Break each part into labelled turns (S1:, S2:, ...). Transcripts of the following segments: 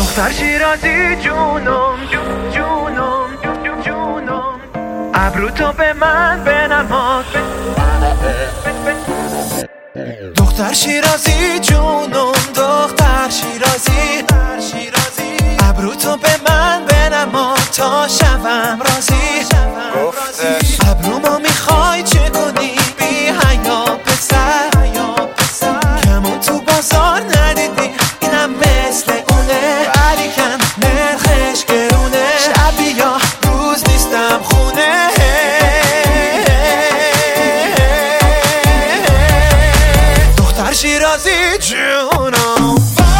S1: دختر شیرازی جونم جونم جونم ابرو تو به من بنما دختر شیرازی جونم دختر شیرازی ابرو تو به من بنما تا شوم راضی ابرومو میخوای چه کنی بی حیا پسر کمون تو بازار ندیدی اینم مثل اونه ولی کم نرخش گرونه شبی یا روز نیستم خونه دختر شیرازی جونم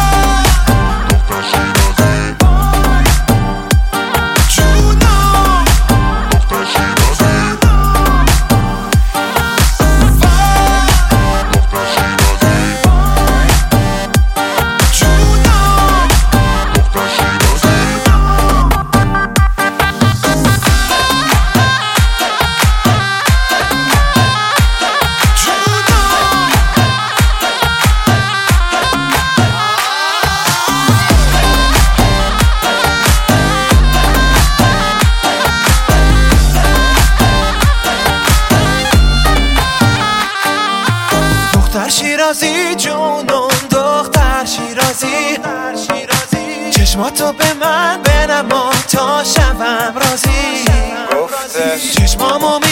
S1: دختر شیرازی جونم دختر شیرازی چشماتو به من بنما تا شوم راضی چشمامو